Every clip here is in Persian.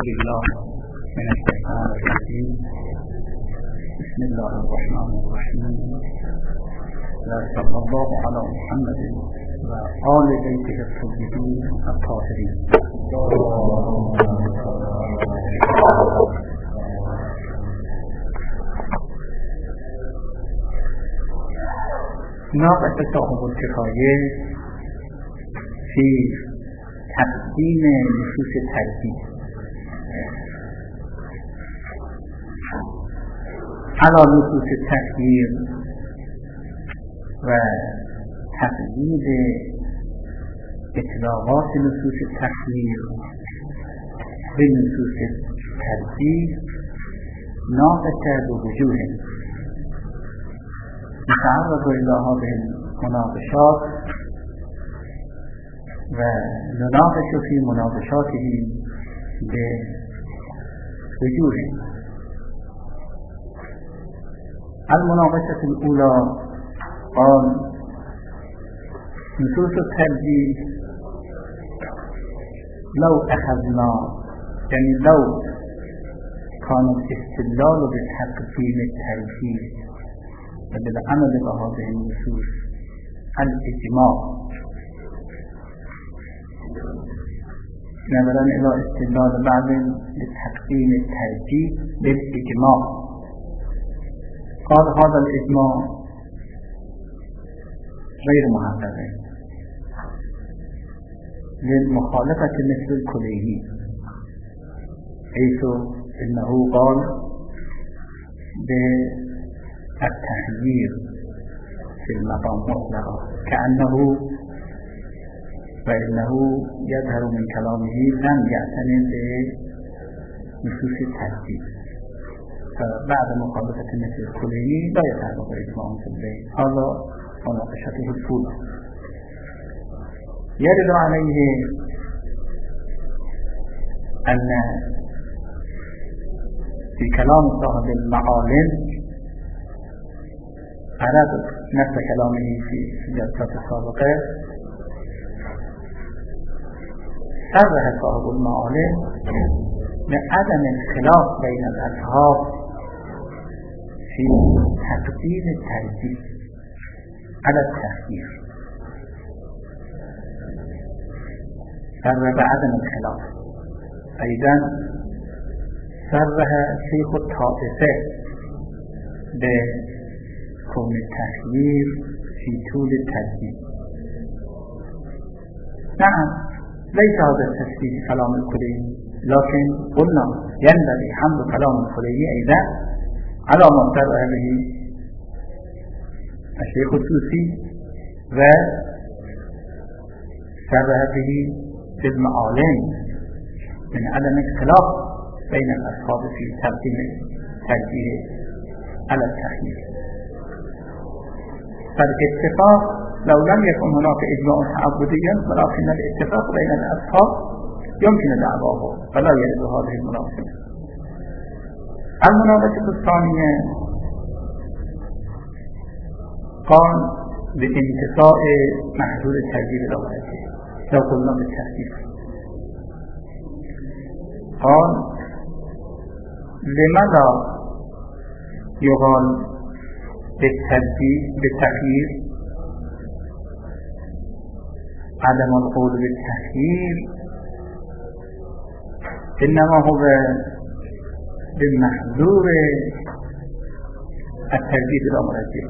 بالله من الشيطان الرجيم. بسم الله الرحمن الرحيم. صلى الله على محمد وآل بيته الطيبين الطاهرين. ناقص صاحب الكفایه في تقدیم نصوص ترجیح علی نصوص تخییر و تقدیم اطلاقات نصوص تخییر به نصوص ترجیح ناقص بوجوه متعرض إلى هذه المناقشات ونناقش في مناقشاته بوجوه. المناقشة الأولى قال نصوص الترجيح لو أخذنا يعني لو كان الاستدلال بالتقديم الترجيح وبالعمل بهذه النصوص الإجماع نظرا إلى استدلال بعض لتقديم الترجيح بالإجماع. قال هذا الإجماع غير محقق للمخالفة مثل الكليني، حيث إنه قال بالتحذير في المقام مطلقا كأنه فإنه يظهر من كلامه لم يعتني بنصوص الترجيح، فبعد مخالفة مثل الكليني لا يتعلق إجماع في البيت. هذا مناقشته الأولى. يرد عليه أن في كلام صاحب المعالم عرض نفس كلامه في الجلسات السابقة، صرح صاحب المعالم بعدم الخلاف بين الأصحاب في تقديم الترجيح على التخيير، صرح بعدم الخلاف. أيضا صرح شيخ الطائفة بكون التخيير في طول الترجيح. نعم ليس هذا التشبيه كلام الكليني، لكن قلنا ينبغي حمل كلام الكليني أيضا على ما صرح به الشيخ الطوسي وصرح به في المعالم من عدم الخلاف بين الأصحاب في تقديم الترجيح على التخيير. فالاتفاق لو لم يكن هناك إجماع تعبديا ولكن الاتفاق بين الأصحاب يمكن دعواه فلا يرد هذه المناقشة. المناقشة الثانية قال بانتفاء محدود الترجيح الأولي لو قلنا بالتخفيف. قال لماذا يقال بالتخيير عدم القول بالتخيير إنما هو بمحذور الترجيح الأمريكي،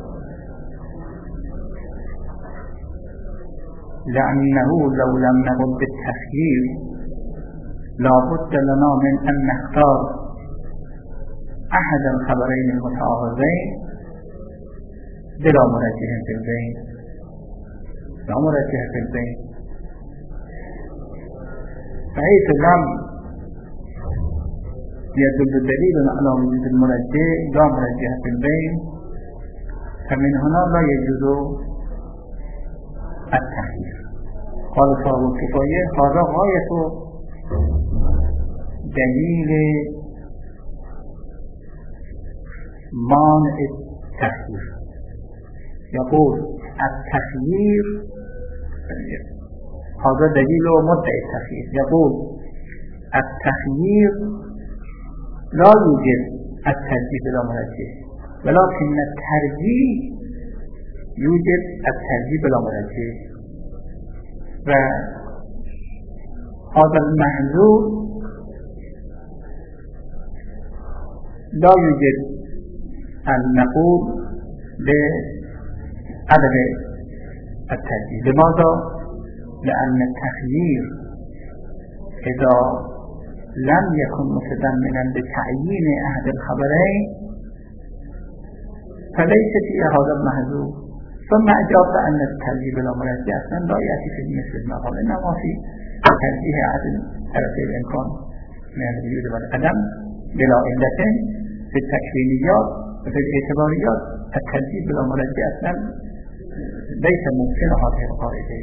لأنه لو لم نقل بالتخيير لابد لنا من أن نختار أحد الخبرين المتعارضين بلا مرجح في البين، لا مرجح في البين، فحيث لم يدل دليل على وجود المرجح لا مرجح في البين، فمن هنا لا يجوز التخيير. قال صاحب الكفاية هذا غاية دليل مانع التخيير. يقول التخيير هذا دليل مدعي التخيير. يقول التخییر لا یوجد الترجیح بلا مرجح ولكن الترجیح یوجد الترجیح بلا مرجح و هذا المحذور لا يوجد أن نقول بعدم الترجيح. لماذا؟ لأن التخيير إذا لم يكن متضمنا لتعيين أحد الخبرين فليس في هذا المحذور. ثم أجاب أن الترجيح بلا مرجح أصلا لا يأتي في مثل ما قال، إنما في ترجيح أحد طرفي الإمكان من الوجود والعدم بلا علة في التكوينيات وفي الاعتباريات. الترجيح بلا مرجح أصلا ليس ممكن هذه القاعدة.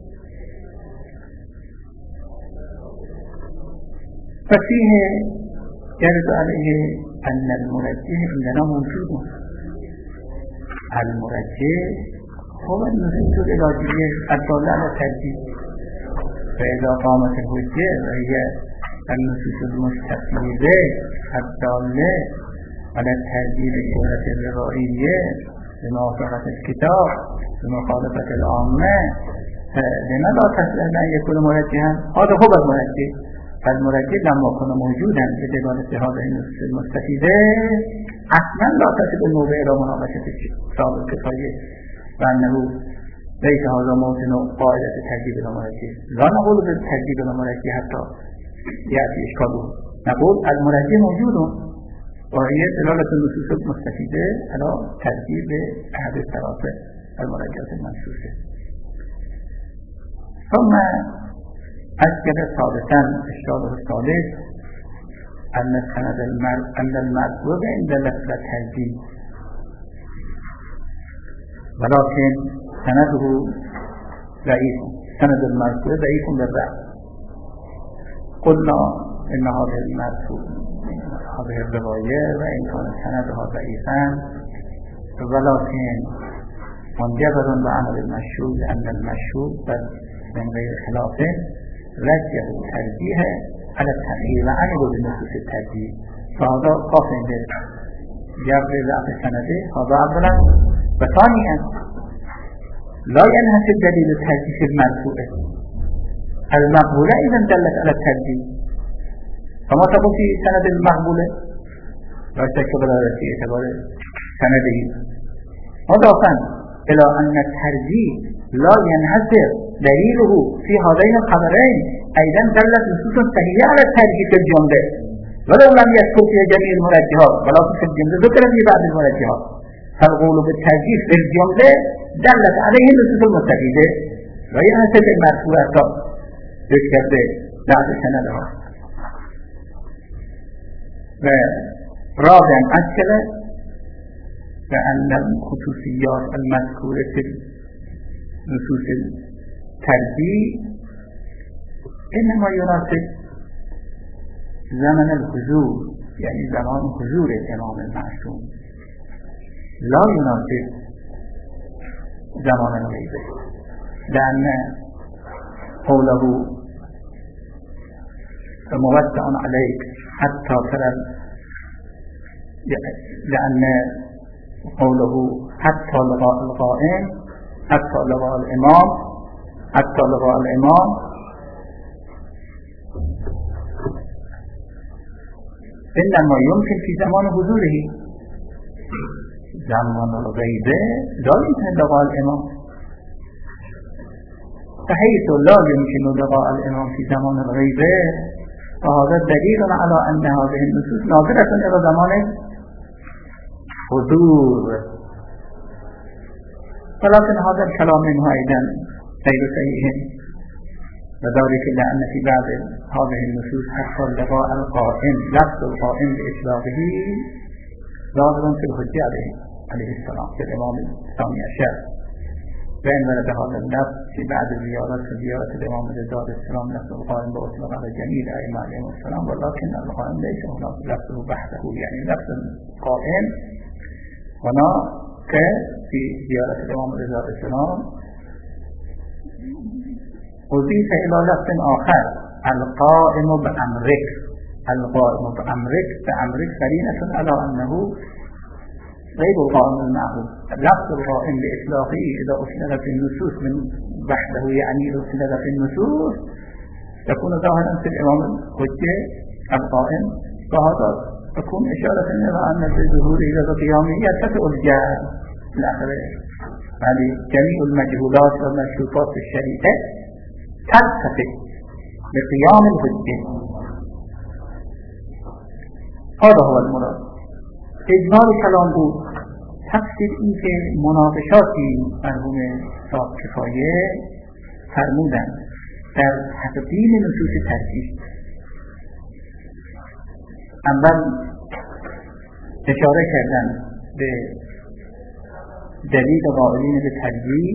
ففيه يرد عليه أن المرجح عندنا موجود. المرجح هو النصوص العلاجية الدالة على الترجيح، فإذا قامت الحجة وهي النصوص المستفيدة الدالة على الترجيح الشهرة الروائية بموافقة الكتاب بمخالفة العامة، فلماذا تصح أن يكون مرجحا؟ هذا هو المرجح. فالمرجح لما يكون موجودا بدلالة هذه النصوص المستفيدة اصلا لا تصل الموضع الى مناقشه صاحب الكفايه، وانه ليس هذا موطن قاعده الترجيح بلا مرجح. لا نقول بالترجيح بلا مرجح حتى ياتي اشكاله، نقول المرجح موجود وهي دلاله النصوص المستفيده على ترجيح احد الطرف المرجحات المنصوصه. ثم أذكر ثالثا الشاذ الثالث أن المرفوع عند لفظ الترجيح ولكن سنده ضعيف، سند المرفوع ضعيف بالرأي. قلنا إن هذه المرفوع هذه الرواية وإن كان سندها ضعيفا ولكن منجبر بعمل المشهور، لأن المشهور من غير خلاف رجح ترجيح على التخيير وعنه بنصوص الترجيح، فهذا قاسم جبر ضعف سنده. هذا أولا. وثانيا لا ينحصر دليل الترجيح المرفوع، المقبولة إذا دلت على الترجيح، فما تقول في سند المقبولة لا شك ولا ريب اعتبار سنده. مضافا إلى أن الترجيح لا ينحصر دليله في هذين الخبرين أيضا دلت نصوص صحيحة على الترجيح في الجملة، ولو لم يذكر في جميع المرجحات ولكن في الجملة ذكر في بعض المرجحات، فالقول بالترجيح في الجملة دلت عليه النصوص المستفيدة وينحصر المرفوعات ذكر بعض سندها. ورابعا أشكل بأن الخصوصيات المذكورة في نصوص الترجيح إنما يناسب زمن الحضور، يعني زمان حضور الإمام المعصوم، لا يناسب زمان الغيبة، لأن قوله موسع عليك حتى ترى، لأن قوله حتى لقاء القائم، حتى لقاء الإمام، حتى لقاء الإمام إنما يمكن في زمان حضوره. زمان الغيبة لا يمكن لقاء الإمام، فحيث لا يمكن لقاء الإمام في زمان الغيبة فهذا دليل على أن هذه النصوص ناظرة إلى زمان حضور. ولكن هذا الكلام منه أيضا غير صحيح، وذلك لأن في بعض هذه النصوص حتى لقاء القائم لفظ القائم بإطلاقه ظاهر في الحجة عليه السلام في الإمام الثاني عشر، وإن ورد هذا اللفظ في بعض الزيارات كزيارة الإمام رضا عليه السلام لفظ القائم بإطلاق على جميع الأئمة عليهم السلام، ولكن القائم ليس هناك لفظه بحثه، يعني لفظ القائم هناك في زيارة الإمام رضا عليه السلام أضيف إلى لفظ آخر القائم بأمرك، القائم بأمرك قرينة على أنه غير القائم المعروف. لفظ القائم بإطلاقه إذا أسند في النصوص من بحثه يعني إذا أسند في النصوص يكون ظاهرا في الإمام الحجة القائم، وهذا تكون إشارة إلى أن في ظهور إلى قيامه يرتفع الجهل في الآخرة. يعني جميع المجهولات والمشروطات في الشريعة ترتفع بقيام الحجة. هذا هو المراد. اجمال کلام بود تفسیر این که مناقشاتی مرحوم صاحب کفایه فرمودن در تقدیم نصوص ترجیح. اول اشاره کردن به دلیل قائلین به ترجیح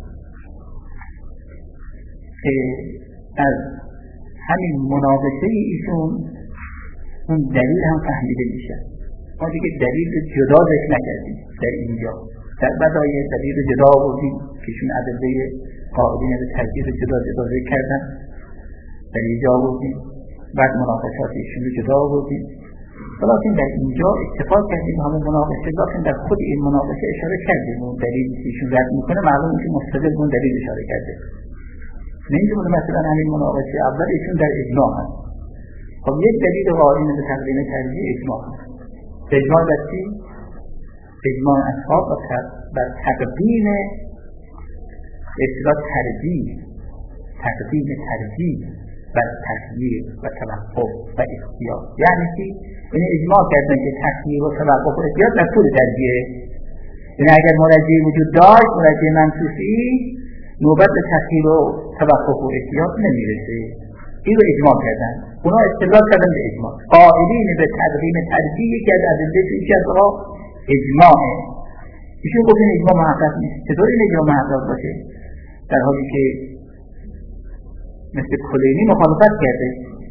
که از همین مناقشه ایشون اون دلیل هم فهمیده میشه. ما دیگه دلیل جدا ذکر نکردیم در اینجا، در بدایع دلیل جدا آوردیم که ایشون ادله قائلین به ترجیح جدا ذکر کردن، در اینجا آوردیم، بعد مناقشات ایشون رو جدا آوردیم. ولیکن در اینجا اتفاق کردیم همون مناقشه، لکن در خود این مناقشه اشاره کردیم اون دلیل که ایشون رد میکنه معلومه که مستدل اون دلیل اشاره کرده. نمیدونه مثلا همین مناقشه اول ایشون در اجماع هست. خب یک دلیل قائلین به تقدیم ترجیح اجماع هست. اجماع در چی؟ اجماع اصحاب بر تقدیم اصطلاح ترجیح، تقدیم ترجیح بر تخییر و توقف و اختیار. یعنی چی؟ این اجماع کردن که تخییر و توقف و اختیار در طول ترجیحه. یعنی اگر مرجح وجود داشت، مرجح منصوصی، نوبت به تخییر و توقف و اختیار نمیرسه. این رو اجماع کردن. اونا استدلال کردن به اجماع. قائلین به تقدیم ترجیحی که از ادله یکی از آنها اجماعه. ایشون گفت این اجماع محقق نیست. چطور این اجماع محقق باشه؟ در حالی که مثل کلینی مخالفت کرده.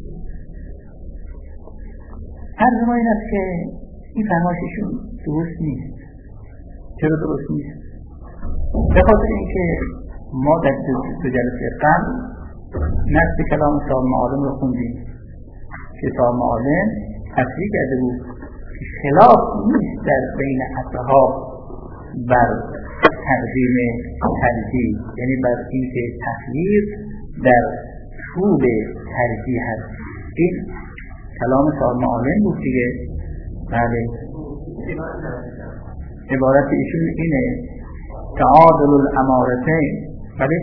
هر زمان این است که این فرمایششون درست نیست. چرا درست نیست؟ به خاطر اینکه ما در دو جلسه قبل نصف کلام صاحب معالم رو خوندیم که صاحب معالم تصریح کرده بود که خلاف نیست در بین اصحاب بر تقدیم ترجیح، یعنی بر اینکه تخییر در طول ترجیح هست. این کلام صاحب معالم بود دیگه. بله، عبارت ایشون اینه تعادل الامارتین. بله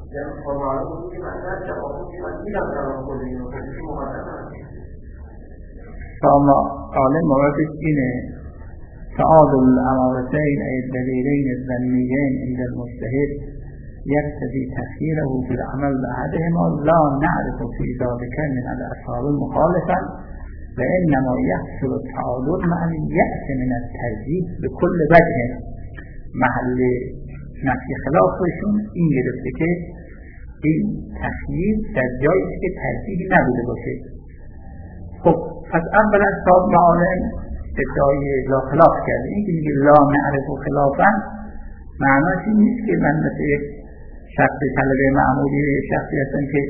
صاحب معالم موردش اینه تعادل الامارتین ای الدلیلین الظنیین عند المجتهد يقتضي تأخيره في العمل بأحدهما لا نعرف في ذلك من الأصحاب المخالفة وإنما يحصل التعادل مع اليأس من الترجيح بكل وجه. محل نفی خلافشون این گرفته که این تخییر در جایی که ترجیحی نبوده باشه. خب پس اولا صاحب معالم ادعای لا خلاف کرده. این که میگه لا نعرف خلافا معناش این نیست که من مثل یک شخص طلبه معمولی شخصی هستم که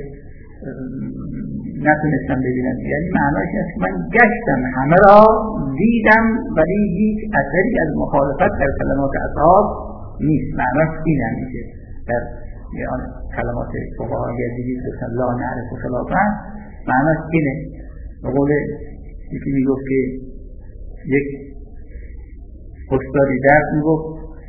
نتونستم ببینم. یعنی معناش این است که من گشتم همه را دیدم ولی هیچ اثری از مخالفت در کلمات اصحاب نیست. معناش این هم میشه در کلمات فقها اگر دیدید که لا نعرف خلافا معناش اینه. به قول یکی میگفت که یک استادی درس میگفت،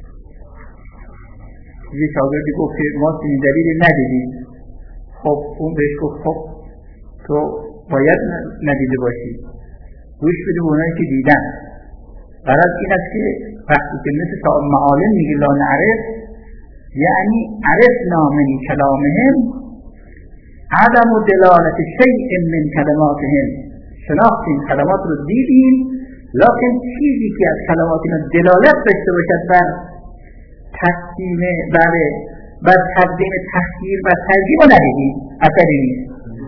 یه شاگردی گفت که ما این دلیل ندیدیم. خب اون بهش گفت خب تو باید ندیده باشی، گوش بده به اونایی که دیدن. غرض این است که وقتی که مثل صاحب معالم میگه لا نعرف، یعنی عرفنا من کلامهم عدم دلالت شیء من کلماتهم. شناختیم کلمات رو دیدیم لکن چیزی که از کلمات اینا دلالت داشته باشد بر تقدیم بر تقدیم تخییر و ترجیح رو ندیدیم. اثری نیست.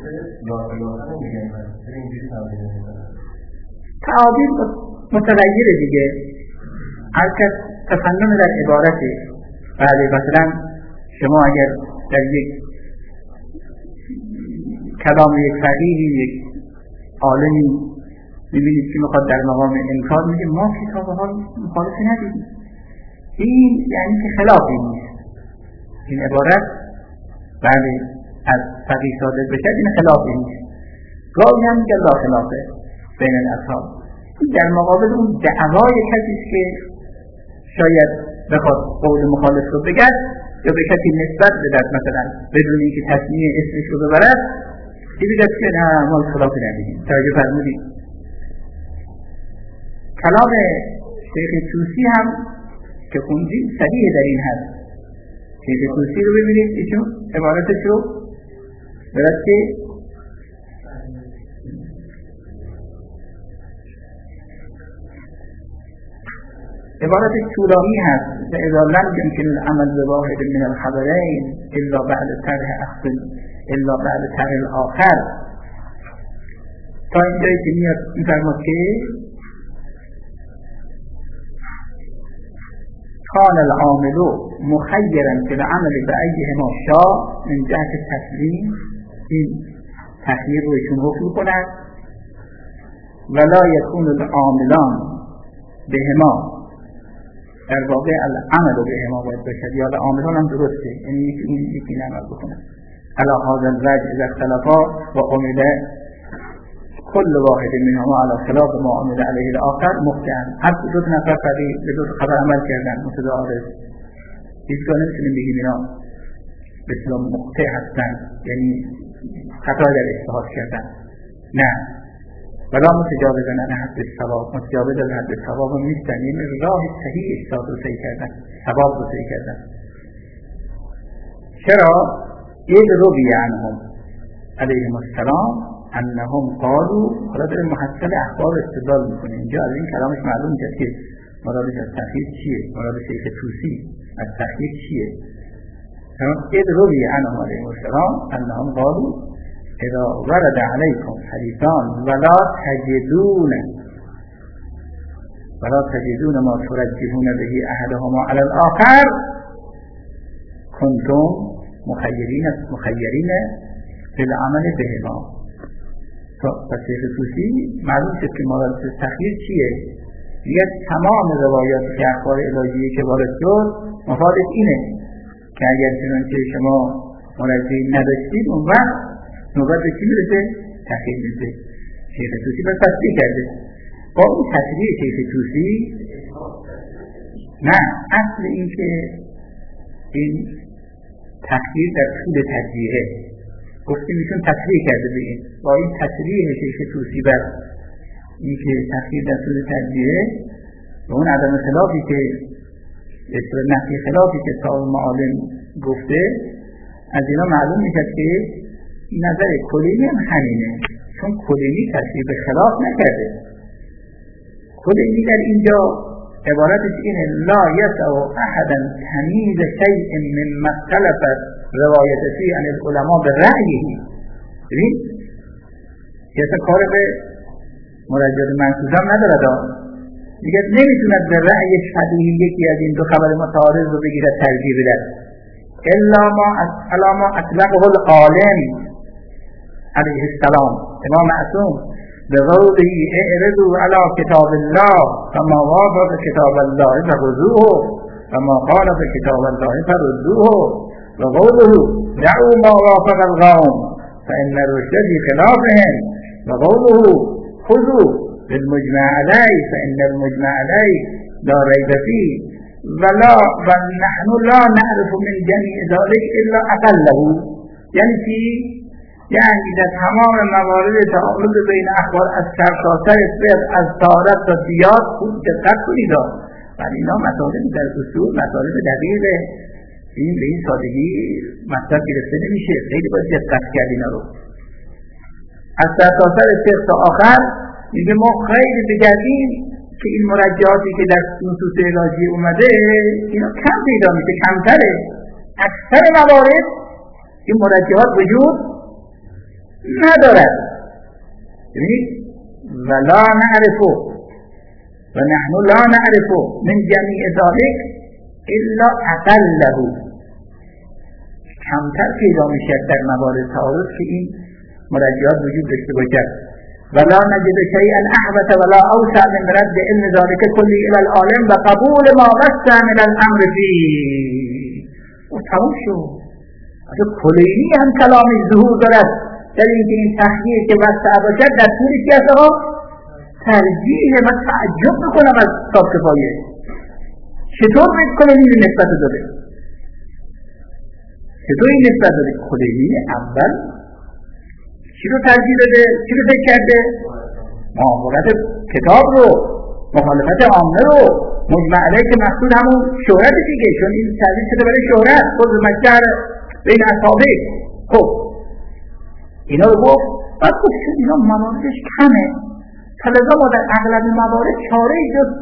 تعابیر متغیر دیگه. هر کس تفنن در عبارته. بله مثلا شما اگر در یک کلام یک فقیهی، یک عالمی میبینید که میخواد در مقام انکار میگه ما کتاب‌ها مخالفی ندیدیم. این یعنی که خلافی نیست. این عبارت بله از فقیه صادر بشه این خلافی نیست. گاهی هم میگه لا خلافه بین الاصحاب. در مقابل اون دعوای کسی که شاید بخواد قول مخالف رو بگد یا به کسی نسبت بدهد، مثلا بدون اینکه تصمیه اسمش رو ببرد، این بگد که نه ما خلافی ندیدیم. توجه فرمودید. کلام شیخ طوسی هم که خوندیم صریح در این هست. شیخ طوسی رو ببینید ایشون عبارتش رو برد که عبارت طولانی هست. اذا لم يمكن العمل بواحد من الخبرين الا بعد طرح الاخر. تا اینجایی که میفرماد که كان العامل مخيرا في العمل بأيهما شاء من جهة التسليم. این تخییر رو ایشون حکم کند ولا يكون العاملان بهما، در واقع العمل بهما باید باشد یا العاملان هم درسته، یعنی یکی نعمل بکنند. على هذا الوجه اذا اختلفا وعمل كل واحد منهما على خلاف ما عمل عليه الاخر مخطئا. هر دو نفر به دو خبر عمل کردن متضارب، هیچگاه نمیتونیم بگیم اینا بسیار مخطئ هستن، یعنی خطا در اجتهاد کردن. نه، ولا متجاوزن عن حد الصواب، متجاوز از حد الصواب هم نیستن، یعنی راه صحیح اجتهاد رو طی کردن، صواب رو طی کردن. چرا؟ یک روی عنهم علیهم السلام انهم قالوا، حالا داره محصل اخبار استدلال میکنه. اینجا از این کلامش معلوم میشه که مرادش از تخییر چیه، مراد شیخ طوسی از تخییر چیه. یک روی عنهم علیهم السلام انهم قالوا اذا ورد عليكم حديثان ولا تجدون ما ترجحون به احدهما على الاخر كنتم مخيرين في العمل بهما. پس شیخ طوسی معلوم شد که مراد تخییر چیه. دیگه تمام روایات که اخبار الهیه که وارد شد مفادش اینه که اگر چنانچه شما مرجحی نداشتید اون وقت نوبت به چی میرسه؟ تخییر میرسه. شیخ طوسی باید تصدیق کرده. با اون تصدیق شیخ طوسی نه، اصل این که این تخییر در طول تجزیه گفتیم ایشون تصریح کرده به این. با این تصریح شیخ طوسی بر این که تخییر در طول تجزیه و اون عدم خلافی که اصطلاح نفی خلافی که صاحب معالم گفته، از اینا معلوم میشه که نظر کلینی هم همینه، چون کلینی تصریح به خلاف نکرده. کلینی در اینجا عبارتش اینه لا یسع احدا تمییز شیء مما اختلفت روایت فیه عن العلماء به رأیه. ببین که کار به مرجعات منصوص هم ندارد. میگه نمیتوند به رأی شبیه یکی از این دو خبر متعارض رو بگیرد ترجیح بده الا ما اطلقه العالم علیه السلام امام معصوم بقوله اعرضوا على كتاب الله فما وافق كتاب الله فخذوه وما خالف كتاب الله فردوه وقوله دعوا ما وافق القوم فإن الرشد في خلافهم وقوله خذوا بالمجمع عليه فإن المجمع عليه لا ريب فيه ونحن لا نعرف من جميع ذلك إلا أقله. یعنی چی؟ یعنی در تمام موارد تعارض بین اخبار از سرتاسر فقه از تاريخ تا سیاق خوب دقت کنید. ولی اینا مطالب در اصول مطالب دقیقه، این به این سادگی مطلب گرفته نمیشه، خیلی باید دقت کرد اینا رو. از سرتاسر فقه تا آخر میگه ما خیلی بگردیم که این مرجعاتی که در نصوص الهی اومده اینا کم پیدا میشه، کمتره. اکثر موارد این مرجعات وجود ندارد. ببینید ولا نعرفه و نحن لا نعرفه من جمیع ذلك الا اقله. کمتر پیدا میشه در موارد تعارض که این مرجعات وجود داشته باشد ولا نجد شيئا احبط ولا اوسع من رد علم ذلك كلی الى العالم و قبول ما وسع من الامر فيه. و تموم شد. اصلا کلینی هم کلامی ظهور دارد در اینکه این تخییر که وسع باشد در طوری که از آقا ترجیح و تعجب میکنم از صاحب کفایه چطور به کلینی نسبت داده، چطور این نسبت داده؟ کلینی اول چی رو ترجیح داده؟ چی رو فکر کرده؟ معاملت کتاب رو، مخالفت عامه رو، مجمع علیه که مقصود همون شهرت دیگه، چون این ترجیح شده برای شهرت خود مشهر بین اصحابه. خب اینا رو گفت، بعد گفت شد اینا مواردش کمه، فلذا ما در اغلب موارد چاره ای جز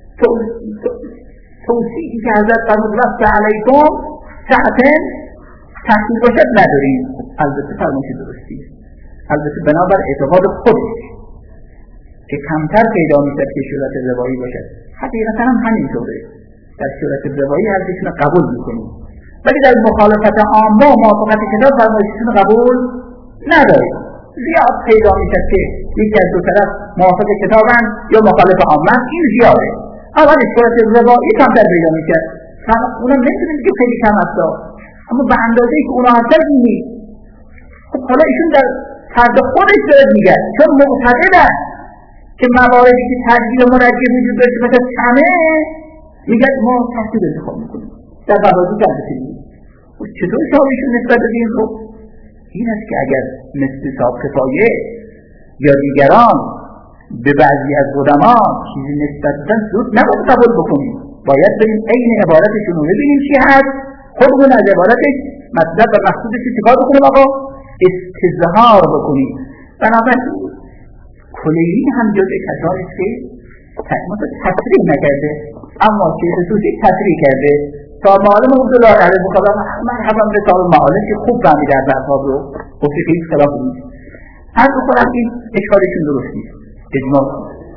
توصیحی که حضرت فرمود وسع علیکم ساعتین تحصیل باشد نداریم. البته فرمایش درستی، البته بنابر اعتقاد خودش که کمتر پیدا میشد که صورت روایی باشد. حقیقتا هم همینطوره، در صورت روایی ارزششون رو قبول میکنیم، ولی در مخالفت عامه و موافقت کتاب فرمایششون رو قبول نداریم. زیاد پیدا میشد که یکی از دو طرف موافق کتابن یا مخالف عامه، این زیاده. اول صورت روایی کمتر پیدا میشد، اونم نمیتونیم که خیلی کم هست، اما به اندازه‌ای که اونا هستن نیست. خب حالا ایشون در فرد خودش داره میگه، چون معتقدن که مواردی که ترجیح مرجح وجود داشته باشه کمه، میگه ما تحصیل انتخاب میکنیم در موارد که خب چطور شما ایشون نسبت بدین؟ خب این است که اگر مثل صاحب کفایه یا دیگران به بعضی از قدما چیزی نسبت بدن زود نباید قبول بکنیم، باید بریم عین عبارتشون رو ببینیم چی هست، خودمون از عبارتش مطلب و مقصودش رو چیکار بکنیم آقا؟ استظهار بکنیم. بنابراین کلینی هم جزء کسانی است که تصریح نکرده، اما چه خصوصی تصریح کرده تا معالم عبدالله علیه بخدا مرحبا به صاحب معالم که خوب فهمی در بحثاب رو گفته که هیچ خلاف نیست. هر دو خلاف این اشکالشون درست نیست. اجماع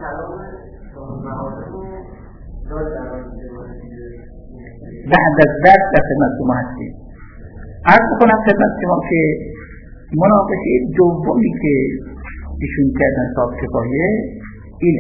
بعد از درس در خدمت شما هستیم. عرض بکنم خدمت شما که مناقشه دومی که ایشون کردن صاحب کفایه اینه.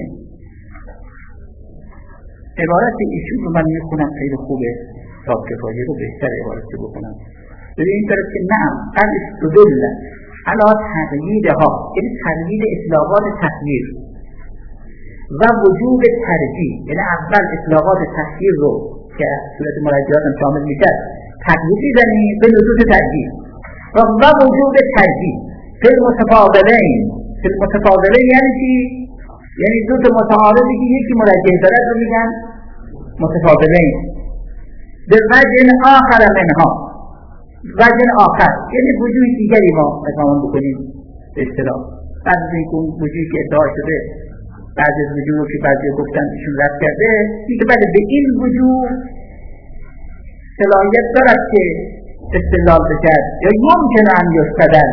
عبارت ایشون رو من میخونم، خیلی خوبه، صاحب کفایه رو بهتر عبارت بکنم. به این طرف که نعم قد استدل علی تقییدها، یعنی تقیید اطلاقات تخییر و وجوب ترجیح، یعنی اول اطلاقات تخییر رو که صورت مرجعات هم شامل میشه تقیید میزنیم به لزوم ترجیح و وجوب ترجیح فی المتفاضلین. فی المتفاضلین یعنی چی؟ یعنی دو تا متعارضی که یکی مرجح دارد رو میگن متفاضلین. در وجه آخر منها، وجه آخر یعنی وجوه دیگری ما اتمام بکنیم به اصطلاح. بعد از اینکه اون وجوهی که ادعا شده، بعد از وجوه که بعضی گفتن ایشون رد کرده، میگه بله به این وجوه صلاحیت دارد که استدلال بشد یا ممکن ان یستدل.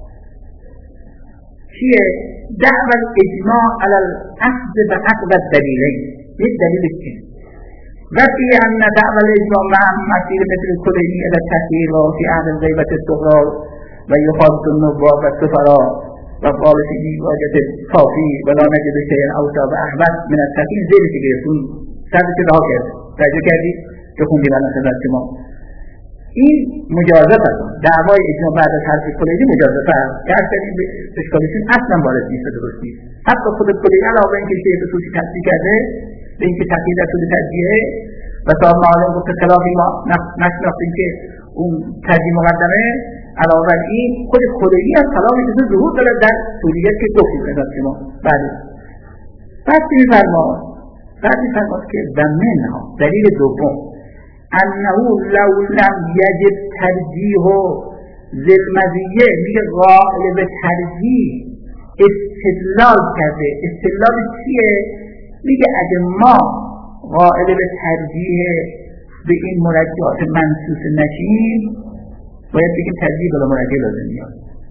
چیه؟ دعوی الاجماع علی الاخذ بأقوى الدلیلین. یک دلیل چیه؟ وفي أن دعوى الإجماع مع مسير مثل الكليني إلى التحقيق في أهل الغيبة الصغرى ويخالط النبوة والسفراء وقال في واجة الصافي ولا نجد شيئا أوسع وأحمد من التحقيق زي اللي يكون ثابت راه کرد. توجه کردی که خوندیم الان خدمت شما. این مجازات است. دعوای اجماع بعد از حرف کلینی مجازات است که اصلا این اشکالشون اصلا وارد نیست، درست نیست. حتی خود کلینی علاوه اینکه شیء به توصیف تصدیق کرده به اینکه تقیید در طول ترجیحه و صاحب معالم گفته خلافی ما نشناختیم که اون ترجیح مقدمه، علاوه این خود کلینی هم کلامی که ظهور داره در طولیت که گفتیم خدمت شما. بعد میفرماد که و منها دلیل دوم انه لو لم یجب ترجیح ذی المزیه، میگه قائل به ترجیح استدلال کرده. استدلال چیه؟ میگه اگه ما قائل به ترجیح به این مرجعات منصوص نشیم، باید بگیم ترجیح بلا مرجع لازم میاد.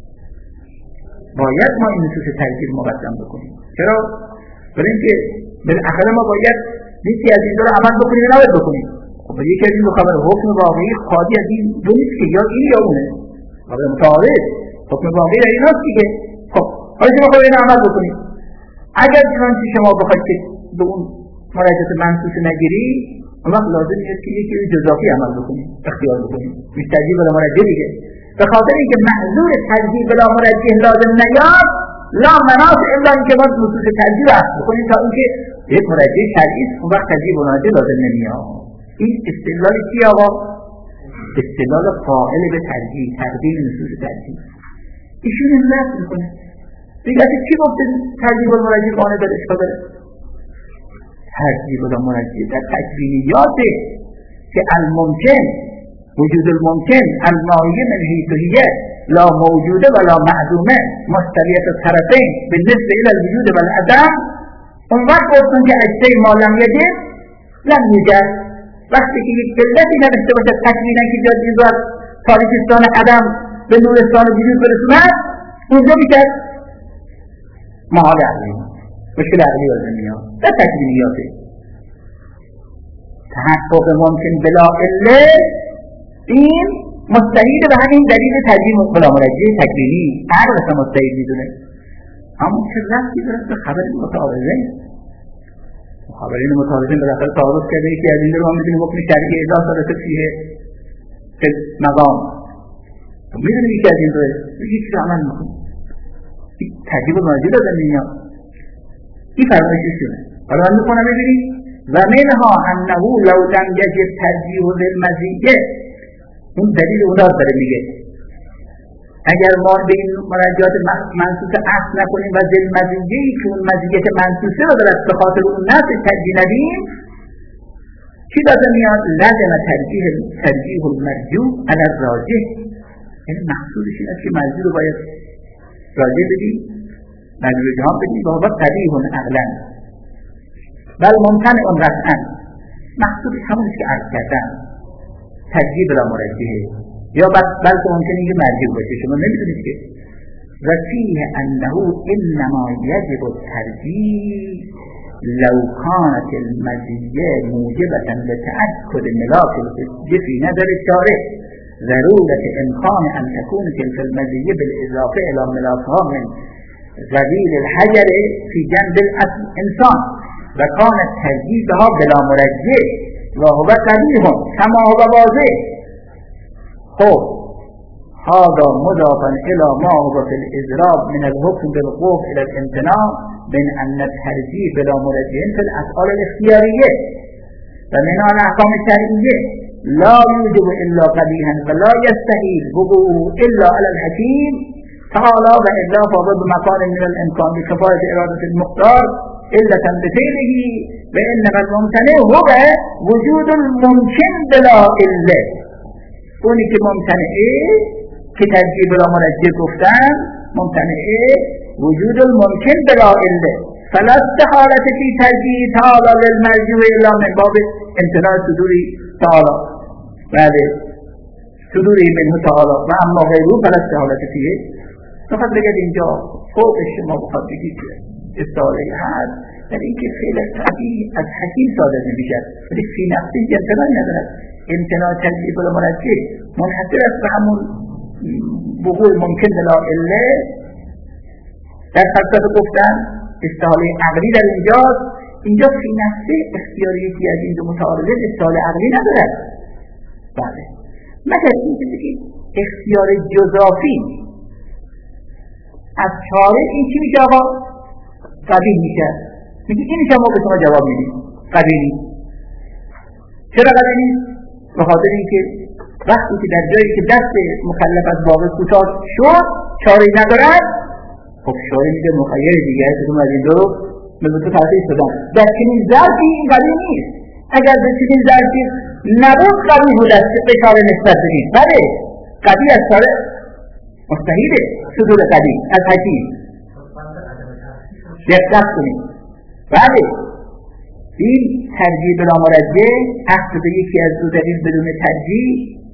باید ما این نصوص ترجیح مقدم بکنیم. چرا؟ برای اینکه بالاخره ما باید یکی از این دو رو عمل بکنیم یا نباید بکنیم. خب یکی از این دو خبر حکم واقعی خالی از این دو نیست که یا این یا اونه، خبر متعارض. حکم واقعی در ایناست دیگه. خب حالا شما خب این عمل بکنید. اگر چنانچه شما بخواید که به اون مراجعات منصوص نگیری، اون وقت لازم نیست که یکی جزافی عمل بکنید، اختیار بکنید. میشه ترجیح بلا مرجع دیگه. به خاطر اینکه معذور ترجیح بلا مرجع لازم نیاد، لا مناس الا اینکه باید نصوص ترجیح بحث بکنید تا اینکه یک مرجع شرعی است، اون وقت ترجیح بلا مرجع لازم نمیاد. این استدلال چی آقا؟ استدلال قائل به ترجیح، تقدیم نصوص ترجیح. ایشون این رفت میکنه. دیگه چی گفته ترجیح بلا مرجع قانع داره اشکال داره؟ ترجیح بلا مرجع در تکوینیاته که الممکن وجود الممکن الماهیه من حیثیه لا موجوده ولا معدومه مستویت الطرفین بالنسبه الى الوجود والعدم. اون وقت گفتن که اجزای ما لم یجد لم یوجد. وقتی که یک علتی نداشته باشه تکوینا که جاد این رو تاریکستان عدم به نورستان وجود برسوند، اونجا میشه محال عقلی، مشکل عقلی وارد میاد. در تکوینیاته تحقق ممکن بلا عله این مستحیل به همین دلیل ترجیح بلا مرجع تکوینی هر وقت مستحیل میدونه. اما چه ربطی داره به خبر متعارضین؟ خبرین متعارضین به داخل تعارض کرده که از این رو هم میدونیم حکم شرعی اعداد داره فیه فی مقام. میدونیم یکی از این رو یکی چیز عمل میکنه ترجیح بلا مرجع دادن میاد. این فرمایشی شونه. حالا من میکنم ببینیم و منها انه لو لم یجد ترجیح للمزیه، اون دلیل اونها داره میگه اگر ما به این مراجعات منصوص اصل نکنیم و ذل مزیه‌ای که اون مزیت منصوصه رو دارد به خاطر اون نص ترجیح ندیم، چی داده میاد؟ لازم ترجیح المرجوع علی الراجح. یعنی مقصودش این است که مرجوع رو باید راجح بدیم، مرجوع جهان بدیم و هو قبیح عقلا بل ممتنع قطعا. مقصودش همون که عرض کردم، ترجیح بلا مرجعه یا بلکه ممکنه یه مرجع باشه. شما نمیدونید که رفیه انه انما یجب الترجیح لو كانت المزیه موجبة لتأکد ملاک الحجة في نظر الشارع ضرورة امکان ان تكون تلك المزیه بالاضافه الى ملاکها من قبیل الحجر في جنب الانسان و كان الترجیح بها بلا مرجع وهو قبیح كما هو واضح. خب هذا مضافا الى ما هو في الاضراب من الحكم بالوقوف الى الامتناع من ان الترجیح بلا مرجع في الافعال الاختياريه ومن الاحكام الشرعيه لا يوجب الا قبيحا ولا يستحيل وقوعه الا على الحكيم تعالى والا فضل مكان من الامكان بكفايه اراده المختار الا بفعله وانما الممتنع هو وجود الممكن بلا اله. اونی که ممتنعه که ترجیح بلا مرجع گفتن ممتنعه وجود الممکن بلا اله فلا استحالة فی ترجیح تعالی للمرجوع الا من باب امتناع صدور تعالی بعد صدور منه تعالی و اما غیره فلا استحالة فیه. فقط بگید اینجا فوق شما بخواد بگید که استعاره هست در اینکه فعل طبیعی از حکیم صادر نمیشد ولی فی نفسی امتناعی ندارد. امتناع ترجیح بلا مرجع منحصر است به همون وقوع ممکن بلا عله. در فلسفه گفتن استحاله عقلی در اینجاست. اینجا فی نفسی اختیاری یکی از این دو متعارضه استحاله عقلی ندارد. بله مگر اینکه بگید اختیار جزافی از چاره این چی میشه آقا؟ قبیح میشه. میگه این شما به شما جواب میدید قبیح نیست. چرا قبیح نیست؟ به خاطر اینکه وقتی که در جایی که دست مکلف از واقع کوتاه شد چاره‌ای ندارد، خب شارع میگه مخیر دیگه کدوم از این دو مثل تو تحصیل شدن در چنین ظرفی این قبیح نیست. اگر به چنین ظرفی نبود قبیح بود است که اشاره نسبت بدید. بله قبیح از شارع مستحیله صدور قبیح از حکیم دقت کنید. بله این ترجیح بلا مرجع حق به یکی از دو دلیل بدون ترجیح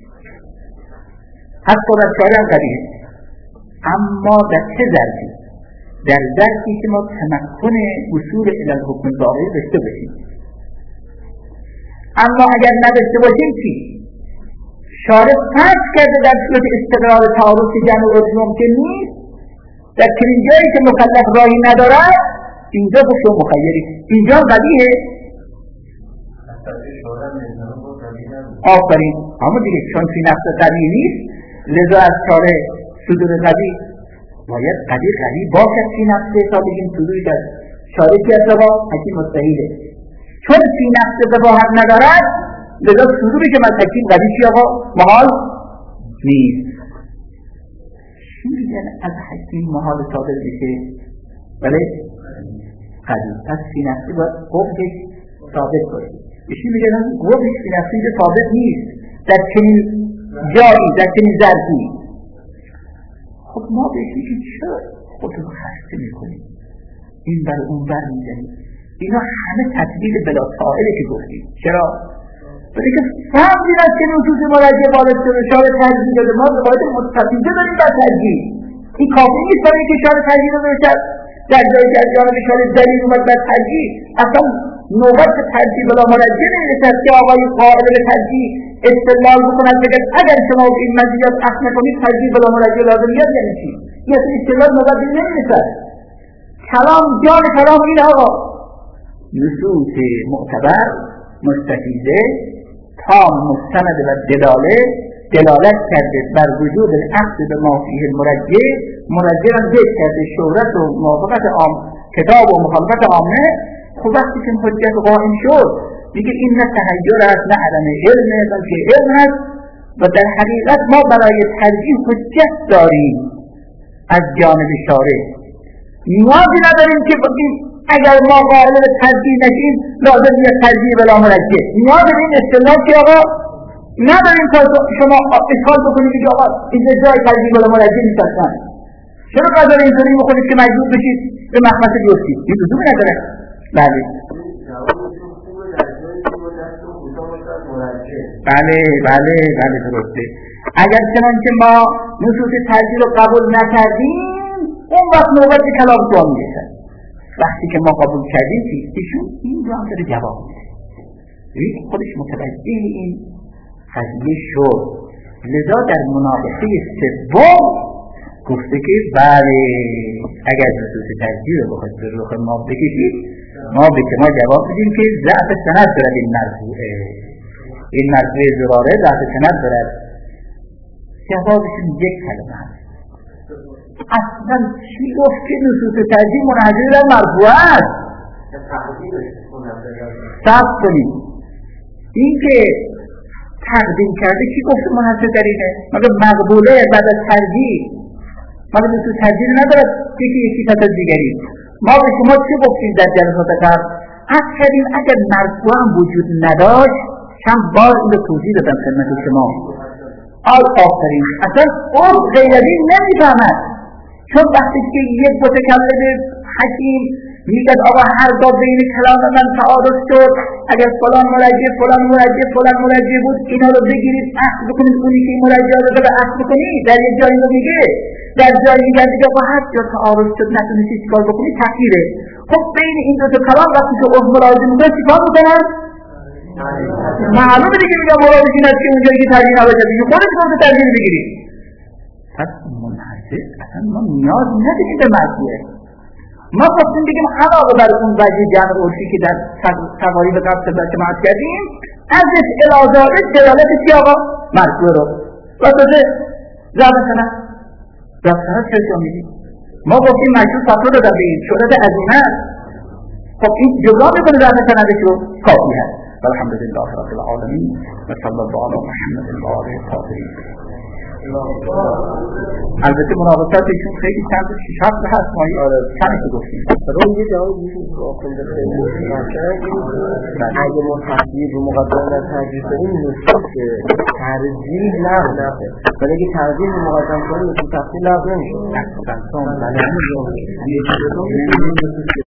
حتی در شارع هم قبیه. اما در چه ظرفی؟ در ظرفی که ما تمکن وصول الی الحکم ظاهری داشته باشیم. اما اگر نداشته باشیم چی؟ شارع فرض کرده در صورت استقرار تعارض که جمع عضو ممکن نیست، در چنین جایی که مکلف راهی ندارد اینجا گفته مخیری، اینجا قبیحه. آفرین، اما دیگه چون فی نفس قبیح نیست، لذا از شارع صدور قبیح باید قبیح قبیح باشد فی نفسه تا بگیم صدوری در شارع که از با حکیم مستحیله. چون فی نفس قباحت ندارد لذا صدوری که من حکیم قبیح چی آقا محال نیست. چی میگن از حکیم محال صادر بشه؟ بله قبیح. پس فی نفسی باید قبحش ثابت کنید. ایشی میگن قبحش فی نفسی ثابت نیست در چنین جایی، در چنین ظرفی. خب ما بهش میگیم چرا خودتون خسته میکنیم، این بر اون بر میزنیم، اینا همه تطبیق بلا سائله که گفتیم. چرا؟ ولی که فهمدین از که نصوص مرجع وارد شده شارع ترجیح داده، ما باید مستفیده داریم بر ترجیح. این کافی نیست برای که شارع ترجیح داده در جایی که از جانب شارع دلیل اومد بر ترجیح. اصلا نوبت ترجیح بلا مرجع نمیرسد که آقای قائل به ترجیح استدلال بکنند بگن اگر شما این مزیت اخذ نکنید ترجیح بلا مرجع لازم میاد. یعنی چی؟ این اصلا استدلال نوبت نمیرسد. کلام جان کلام این آقا نصوص معتبر مستفیده تام مستند و دلالت کرده بر وجود الاخذ به ما فیه المرجع، مرجع هم ذکر کرده شهرت و موافقت عام کتاب و مخالفت عامه. خب وقتی که حجت قائم شد دیگه این نه تحیر است نه عدم علم، بلکه علم است و در حقیقت ما برای ترجیح حجت داریم از جانب شارع. نیازی نداریم که بگیم اگر ما قائل به ترجیح نشیم لازم یه ترجیح بلا مرجع. نیاز به این اصطلاح که آقا نداریم تا شما اشکال بکنید که آقا این جای ترجیح بلا مرجع نیست اصلا. چرا قدر اینطوری بکنید که مجبور بشید به مخمصه بیفتید؟ این لزومی نداره. بله بله درسته. اگر چنانکه ما نصوص ترجیح رو قبول نکردیم اون وقت نوبت کلام جا میرسد. وقتی که ما قبول کردیم ایشون این رو هم داره جواب میده، خودش متوجه این قضیه شد. لذا در مناقشه سوم گفته که بله اگر نصوص ترجیح رو بخواید به رخ ما بکشید ما به شما جواب بدیم که ضعف سند دارد این مرفوع زراره ضعف سند دارد. جوابشون یک کلمه هست. اصلا چی گفت که نصوص ترجیح منحصر در مرفوع است؟ صبر کنید. این که تقدیم کرده چی گفت منحصر در اینه؟ مگه مقبوله بعد از ترجیح مگه نصوص ترجیح ندارد یکی پس از دیگری؟ ما به شما چی گفتیم در جلسات قبل؟ از کردیم اگر مرفوع هم وجود نداشت چند بار این رو توضیح دادم خدمت شما. آفرین اصلا اون غیر از این نمیفهمد. چون وقتی که یک متکلم حکیم میگه آقا هر جا بین کلام من تعارض شد، اگر فلان مرجع بود اینا رو بگیرید اخذ بکنید، اونی که مرجع رو به اخذ بکنید. در یک جایی رو میگه، در جایی میگه دیگه با هر جا تعارض شد نتونید چیکار بکنید تغییره. خب بین این دو تا کلام وقتی که عضو ملاحظه میکنه چیکار میکنن؟ معلومه دیگه میگم مرادش این است که اونجایی که ترجیح نباشه دیگه خودش رو ترجیح بگیرید. پس منحصر اصلا ما نیاز نداریم به مرفوعه. ما خواستیم بگیم علاوه بر اون وجه جمع عرفی که در تقاریب قبل صحبت کردیم ازش الازاده دلالت چی آقا؟ مرفوع رو و تازه ضرب سند چرا میگیم؟ ما گفتیم مجبور فتوا دادن به این شهرت عظیمه است. خب این جبران میکنه ضرب سندش رو کافی هست. الحمدلله رب العالمین و صلی الله علی محمد الطاهر الطاهرین. البته مناقشاتشون خیلی چند تا 6-7 هست ما چند تا گفتیم. رو یه جایی میشه آخونده خیلی اگه ما تحصیل رو مقدم در ترجیح کنیم نصوص ترجیح لغو نفه، ولی اگه ترجیح رو مقدم کنیم نصوص تحصیل لغو نمیشه.